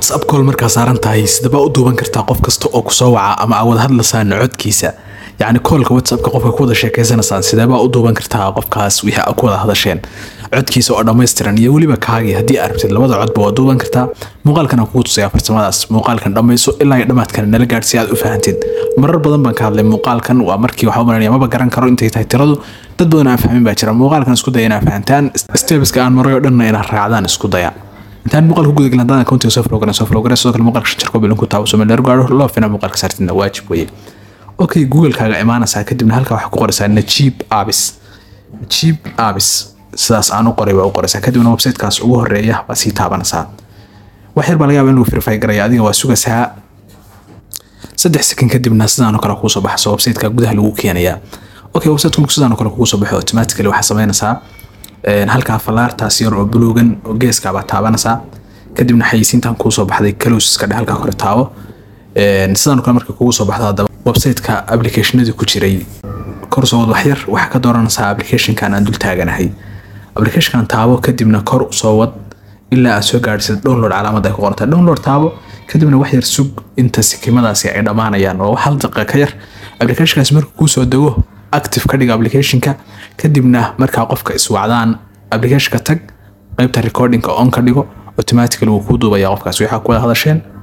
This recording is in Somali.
WhatsApp call markaa saaran tahay sidaba u duuban kartaa qof kasta oo ku soo waca ama aad hadlasaan codkiisa يعني كل WhatsApp قفك كودا sheekaysan sidaba u duuban kartaa qofkaas wixii ku wada hadasheen codkiisa oo dhameystiran iyo waliba kaagi hadii aad rabtid labada codba waa duuban kartaa muuqaalkan ku tusaya farsamadaas muuqaalkan dhameyso ilaa ay dhamaadkan nala gaarsiin aad u fahantid marar badan baan ka hadlay muuqaalkan waa markii waxa uu ma garan karo intay tahay tiradu dad badan aan fahmin baa jira muuqaalkan isku dayana fahantaan steps-ka aan maray oo dhan inaan raacdaan isku daya intaan muuqaalku guud galan daan account soo flow soo kale muuqaalka shirko bilan ku taabo Soomaaliya gaaro loo fina muuqaalka sartina waajib weeye okay Google kaaga imaanaysa kadibna halka wax ku qoraysaa Najib Abis sidaas aan u qoray waa u qoraysaa kadibna website-kaas ugu horeeya waa si taabanaysaa wax yar baa laga yaabaa in lagu verify gareeyo adiga waa sugaysaa 3 second kadibna sidaan oo kale ku soo baxso website-ka gudaha lagu keenayaa okay website-ku sidaan oo kale ku soo baxo automatically waxa sameynaysaa halka falaartaas yar oo buluugan oo geeska baa taabanaysaa kadibna xayisiintan ku soo baxday close-ka halka hore taabo sidaan oo kale markii kugu soo baxdo website-ka application-adu ku jiray korsoo wax yar waxa ka dooranaysaa application-kan aan dul taaganahay application-kan taabo kadibna kor soo wad ilaa aad soo gaarsiid download calaamada ku qorta download taabo kadibna wax yar sug inta sikimadaasi ay dhamaanayaan oo hal daqiiqo ka yar application-kaas markuu ku soo dago active ka dhiga application-ka kadibna marka qofka iswacdaan application-ka tag qaybta recording-ka on ka dhigo automatically wuu ku duubaya qofkaas waxa ku wada hadasheen